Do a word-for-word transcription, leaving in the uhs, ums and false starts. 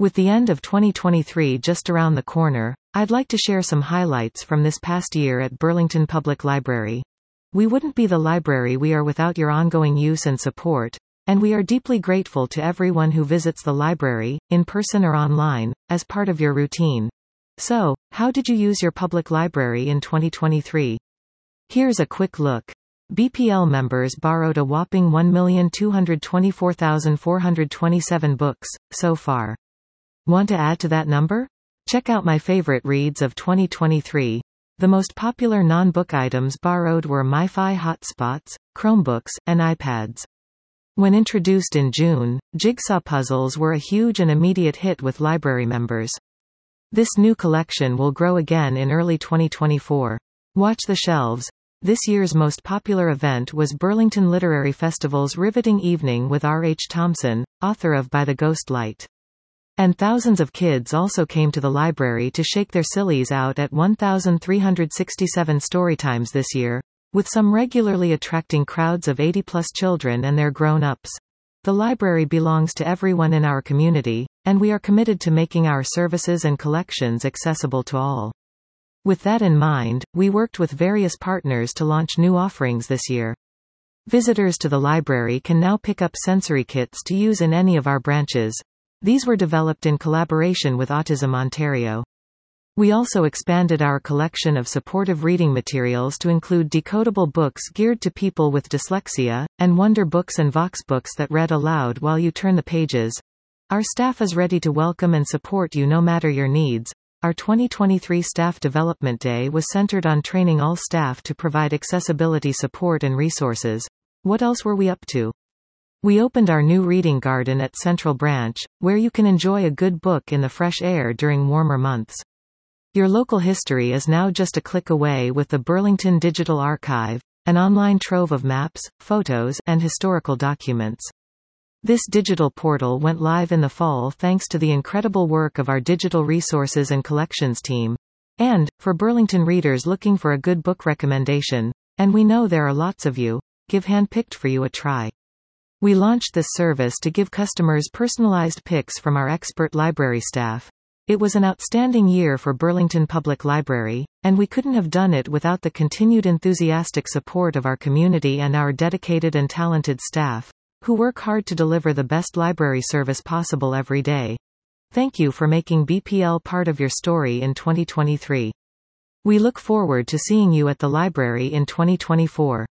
With the end of twenty twenty-three just around the corner, I'd like to share some highlights from this past year at Burlington Public Library. We wouldn't be the library we are without your ongoing use and support, and we are deeply grateful to everyone who visits the library, in person or online, as part of your routine. So, how did you use your public library in twenty twenty-three? Here's a quick look. B P L members borrowed a whopping one million two hundred twenty-four thousand four hundred twenty-seven books, so far. Want to add to that number? Check out my favorite reads of twenty twenty-three. The most popular non-book items borrowed were MiFi hotspots, Chromebooks, and iPads. When introduced in June, jigsaw puzzles were a huge and immediate hit with library members. This new collection will grow again in early twenty twenty-four. Watch the shelves. This year's most popular event was Burlington Literary Festival's riveting evening with R H Thompson, author of By the Ghost Light. And thousands of kids also came to the library to shake their sillies out at one thousand three hundred sixty-seven storytimes this year, with some regularly attracting crowds of eighty plus children and their grown-ups. The library belongs to everyone in our community, and we are committed to making our services and collections accessible to all. With that in mind, we worked with various partners to launch new offerings this year. Visitors to the library can now pick up sensory kits to use in any of our branches. These were developed in collaboration with Autism Ontario. We also expanded our collection of supportive reading materials to include decodable books geared to people with dyslexia, and Wonder Books and Vox books that read aloud while you turn the pages. Our staff is ready to welcome and support you no matter your needs. Our twenty twenty-three Staff Development Day was centered on training all staff to provide accessibility support and resources. What else were we up to? We opened our new reading garden at Central Branch, where you can enjoy a good book in the fresh air during warmer months. Your local history is now just a click away with the Burlington Digital Archive, an online trove of maps, photos, and historical documents. This digital portal went live in the fall thanks to the incredible work of our digital resources and collections team. And, for Burlington readers looking for a good book recommendation, and we know there are lots of you, give Handpicked for You a try. We launched this service to give customers personalized picks from our expert library staff. It was an outstanding year for Burlington Public Library, and we couldn't have done it without the continued enthusiastic support of our community and our dedicated and talented staff, who work hard to deliver the best library service possible every day. Thank you for making B P L part of your story in twenty twenty-three. We look forward to seeing you at the library in twenty twenty-four.